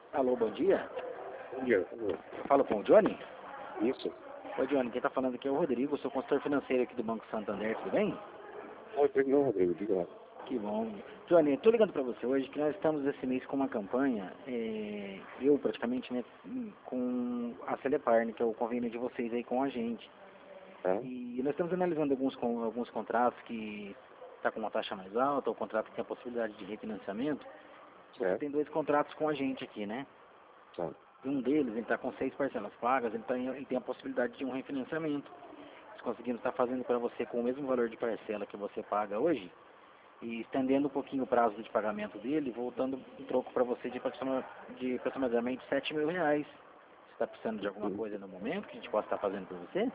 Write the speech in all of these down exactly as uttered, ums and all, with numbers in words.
Alô, bom dia. Bom dia, por favor. Fala com o Johnny? Isso. Oi, Johnny, quem tá falando aqui é o Rodrigo, sou consultor financeiro aqui do Banco Santander, tudo bem? Oi, não, Rodrigo, diga lá. Que bom. Johnny, tô ligando para você hoje que nós estamos esse mês com uma campanha, é, eu praticamente, né, com a Celepar, né, que é o convênio de vocês aí com a gente. Tá? E nós estamos analisando alguns, com, alguns contratos que está com uma taxa mais alta, ou contrato que tem a possibilidade de refinanciamento. Você Certo. tem dois contratos com a gente aqui, né? Tá. E um deles, ele está com seis parcelas pagas, ele, tá, ele tem a possibilidade de um refinanciamento. Nós conseguimos estar fazendo para você com o mesmo valor de parcela que você paga hoje, e estendendo um pouquinho o prazo de pagamento dele, voltando um troco para você de, aproxima- de aproximadamente sete mil reais. Você está precisando de alguma coisa no momento que a gente possa estar fazendo para você?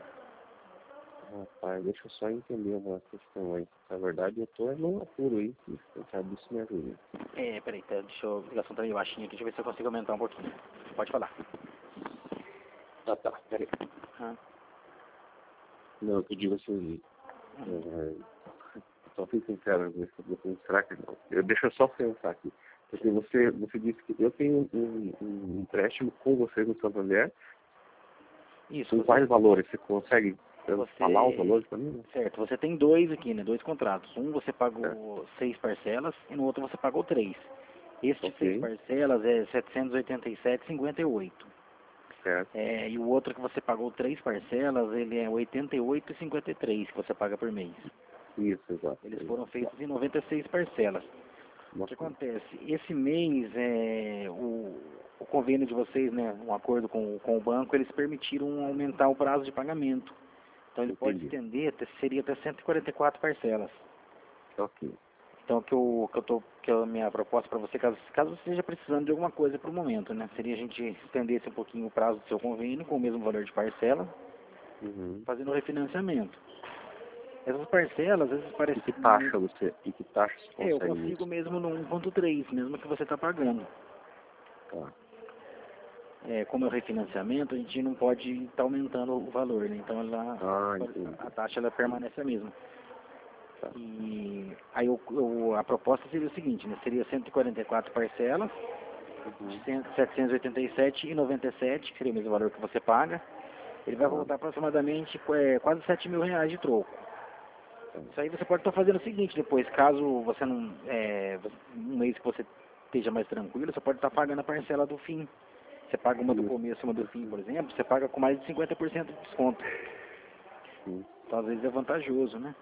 Rapaz, deixa eu só entender uma questão aí. Na verdade, eu tô num apuro aí, que quem sabe isso me ajuda. É, peraí, tá, deixa eu, a ligação tá meio baixinha aqui, deixa eu ver se eu consigo aumentar um pouquinho. Pode falar. Ah, tá, peraí. Ah, Não, eu digo assim, é, só fico sincero, será que não? Eu, deixa eu só pensar aqui. Porque você, você disse que eu tenho um, um empréstimo com você no Santander. isso, Com você, quais valores? Você consegue você, falar os valores para mim? certo, você tem dois aqui, né, dois contratos. Um você É. pagou seis parcelas e no outro você pagou três. Este Ok. seis parcelas é setecentos e oitenta e sete vírgula cinquenta e oito. Certo. É, e o outro que você pagou três parcelas, ele é oitenta e oito vírgula cinquenta e três que você paga por mês. Isso, exato. Eles foram feitos em noventa e seis parcelas. O que acontece? Esse mês, é, o, o convênio de vocês, né, um acordo com, com o banco, eles permitiram aumentar o prazo de pagamento. Então ele pode Entendi. estender, até, seria até cento e quarenta e quatro parcelas. Ok. Então que, eu, que, eu tô, que a minha proposta para você, caso, caso você esteja precisando de alguma coisa para o momento, né, seria a gente estendesse um pouquinho o prazo do seu convênio com o mesmo valor de parcela, Uhum. fazendo o refinanciamento. Essas parcelas, às vezes E parecem... que taxa você, e que taxa você É, eu consegue consigo nisso? mesmo no um ponto três, mesmo que você está pagando. Tá. É, como é o refinanciamento, a gente não pode estar aumentando o valor, né? Então ela, Ah, entendi. a taxa ela permanece a mesma. Tá. E aí eu, eu- a proposta seria o seguinte, né? Seria cento e quarenta e quatro parcelas, Uhum. de setecentos e oitenta e sete vírgula noventa e sete, que seria o mesmo valor que você paga. Ele vai Tá. voltar aproximadamente é, quase sete mil reais de troco. Tá. Isso aí você pode estar fazendo o seguinte depois, caso você não, é, um mês que você esteja mais tranquilo, você pode estar pagando a parcela do fim. Você paga uma do Isso. começo e uma do fim, por exemplo, você paga com mais de cinquenta por cento de desconto. Sim. Então às vezes é vantajoso, né?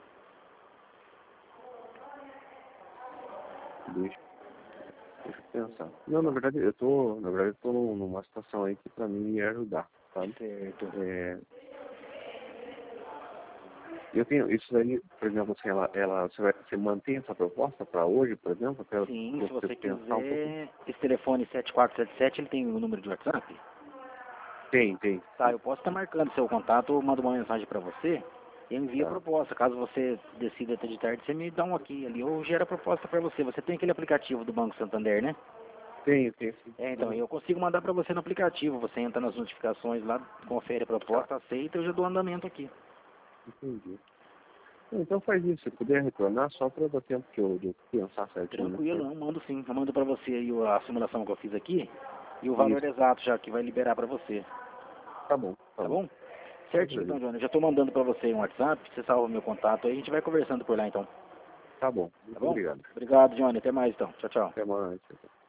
Deixa, deixa eu pensar. Não, na verdade, eu tô, na verdade, eu tô num- numa situação aí que pra mim me ajudar, sabe? Certo. É, eu tenho, isso aí, por exemplo, assim, ela, ela, você, vai, você mantém essa proposta pra hoje, por exemplo, pra eu, Sim, pra se eu você pensar um pouco? quiser, esse telefone sete quatro sete sete, ele tem o número de WhatsApp? Tem, tem. Tá, eu posso estar marcando seu contato, eu mando uma mensagem para você e envio a Tá. proposta. Caso você decida até de tarde, você me dá um aqui ali, ou gera a proposta para você. Você tem aquele aplicativo do Banco Santander, né? Tenho, tenho sim. É, então, Uhum. eu consigo mandar para você no aplicativo. Você entra nas notificações lá, confere a Tá. proposta, aceita, eu já dou andamento aqui. Entendi. Então faz isso, se puder retornar, só para dar tempo que eu, de eu pensar certinho, né? Tranquilo, não, mando sim. Eu mando para você aí a simulação que eu fiz aqui e o valor Isso. exato já que vai liberar para você. Tá bom, tá Tá bom. bom? Certinho então, Beleza. Johnny. Eu já estou mandando para você um WhatsApp, você salva o meu contato aí, a gente vai conversando por lá então. Tá bom. Tá Muito bom? obrigado. Obrigado, Johnny. Até mais então. Tchau, tchau. Até mais.